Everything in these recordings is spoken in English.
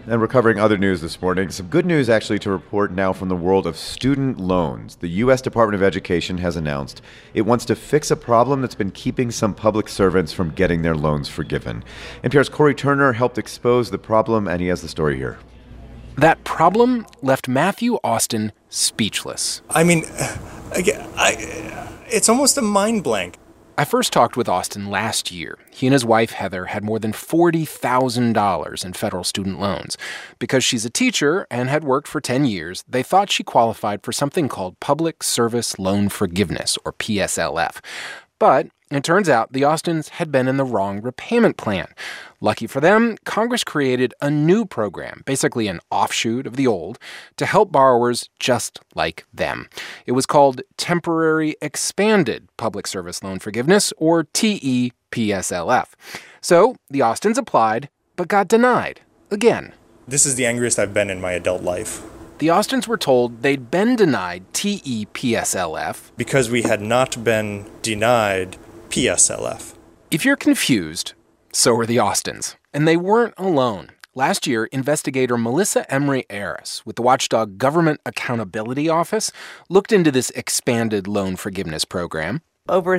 And we're covering other news this morning. Some good news, actually, to report now from the world of student loans. The U.S. Department of Education has announced it wants to fix a problem that's been keeping some public servants from getting their loans forgiven. NPR's Corey Turner helped expose the problem, and he has the story here. That problem left Matthew Austin speechless. I mean, it's almost a mind blank. I first talked with Austin last year. He and his wife, Heather, had more than $40,000 in federal student loans. Because she's a teacher and had worked for 10 years, they thought she qualified for something called Public Service Loan Forgiveness, or PSLF. But it turns out the Austins had been in the wrong repayment plan. Lucky for them, Congress created a new program, basically an offshoot of the old, to help borrowers just like them. It was called Temporary Expanded Public Service Loan Forgiveness, or TEPSLF. So the Austins applied, but got denied again. This is the angriest I've been in my adult life. The Austins were told they'd been denied TEPSLF because we had not been denied PSLF. If you're confused, so are the Austins. And they weren't alone. Last year, investigator Melissa Emery-Aris with the watchdog Government Accountability Office looked into this expanded loan forgiveness program. Over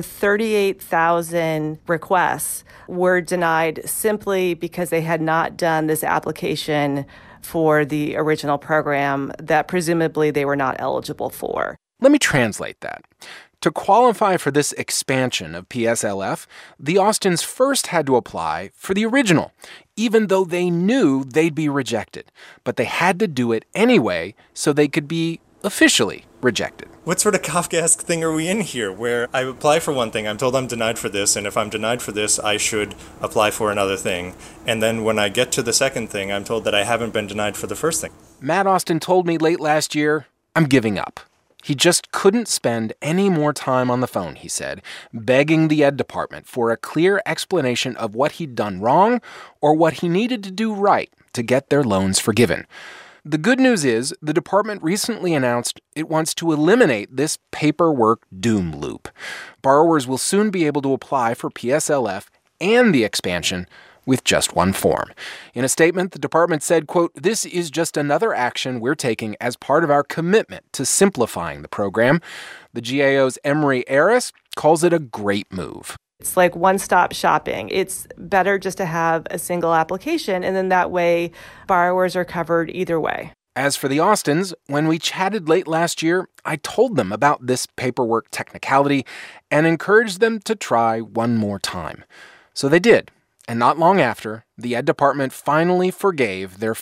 38,000 requests were denied simply because they had not done this application for the original program that presumably they were not eligible for. Let me translate that. To qualify for this expansion of PSLF, the Austins first had to apply for the original, even though they knew they'd be rejected. But they had to do it anyway so they could be officially rejected. What sort of Kafkaesque thing are we in here, where I apply for one thing, I'm told I'm denied for this, and if I'm denied for this, I should apply for another thing. And then when I get to the second thing, I'm told that I haven't been denied for the first thing. Matt Austin told me late last year, I'm giving up. He just couldn't spend any more time on the phone, he said, begging the Ed Department for a clear explanation of what he'd done wrong or what he needed to do right to get their loans forgiven. The good news is the department recently announced it wants to eliminate this paperwork doom loop. Borrowers will soon be able to apply for PSLF and the expansion with just one form. In a statement, the department said, quote, "This is just another action we're taking as part of our commitment to simplifying the program." The GAO's Emery-Aris calls it a great move. It's like one-stop shopping. It's better just to have a single application, and then that way borrowers are covered either way. As for the Austins, when we chatted late last year, I told them about this paperwork technicality and encouraged them to try one more time. So they did. And not long after, the Ed Department finally forgave their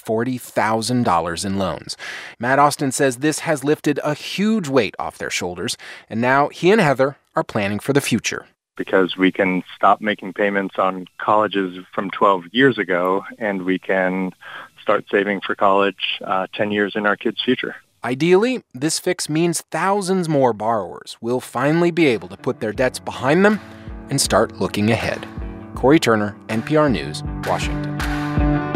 $40,000 in loans. Matt Austin says this has lifted a huge weight off their shoulders, and now he and Heather are planning for the future. Because we can stop making payments on colleges from 12 years ago, and we can start saving for college 10 years in our kids' future. Ideally, this fix means thousands more borrowers will finally be able to put their debts behind them and start looking ahead. Corey Turner, NPR News, Washington.